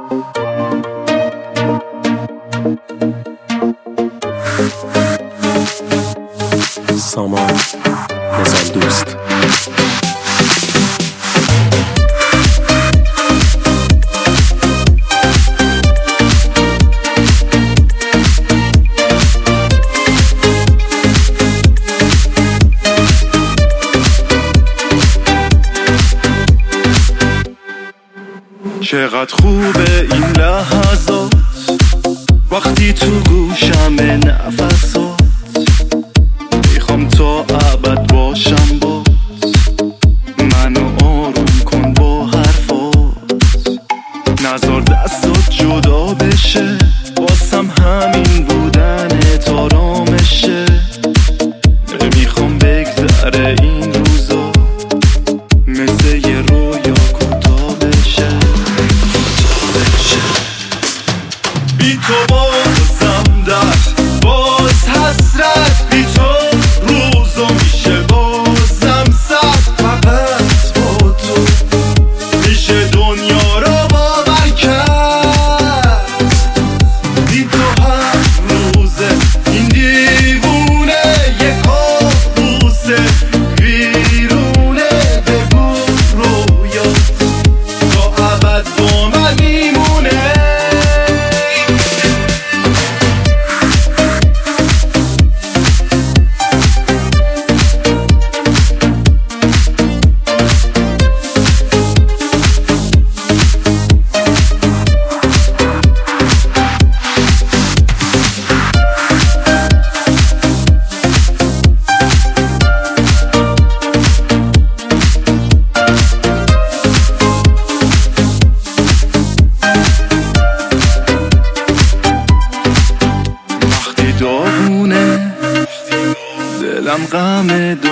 سامان نظام دوست. چقدر خوبه این لحظات وقتی تو گوشم نفسات، میخوام تا ابد باشم باز، منو آروم کن با حرفات، نذار دستات جدا بشه، واسم همین بودنت آرامشه، نمیخوام بگذره این روزا مثل یه رویا کوتاه بشه. بی تو بازم درد، باز حسرت، بی تو روزا میشه بازم سخت، فقط با تو میشه دنیا رو باور کرد. بی تو هر روزه این دیوونه یه کابوسه، ویرونه بگو رویات تا ابد با من میمونه. داغونه دلم غم